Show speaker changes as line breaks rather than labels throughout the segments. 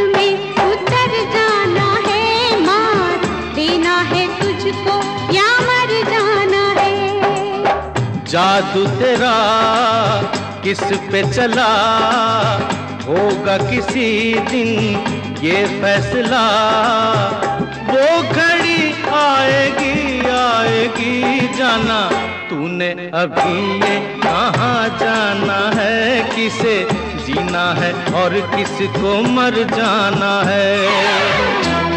में उतर जाना है, मार देना है तुझको या मर जाना है।
जादू तेरा किस पे चला, होगा किसी दिन ये फैसला। वो घड़ी आएगी आएगी जाना, तूने अभी ये कहाँ जाना है। किसे जीना है और किसको मर जाना है।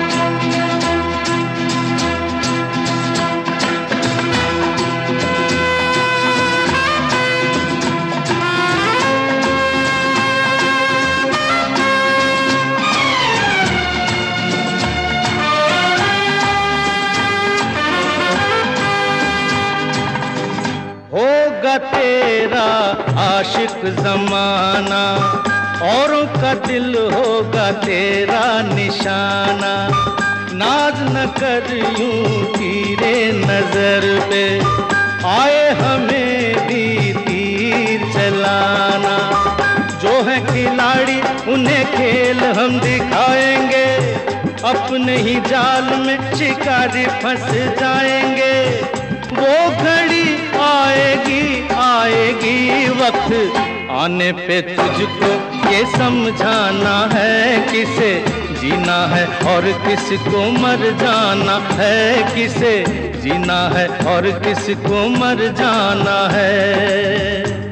होगा तेरा आशिक ज़माना, औरों का दिल होगा तेरा निशाना। नाज न कर यूं तीरे नजर पे, आए हमें भी तीर चलाना। जो है खिलाड़ी उन्हें खेल हम दिखाएंगे, अपने ही जाल में शिकारी फंस जाएंगे। वो घड़ी आएगी आएगी, वक्त आने पे तुझको ये समझाना है। किसे जीना है और किसको मर जाना है। किसे जीना है और किसको मर जाना है।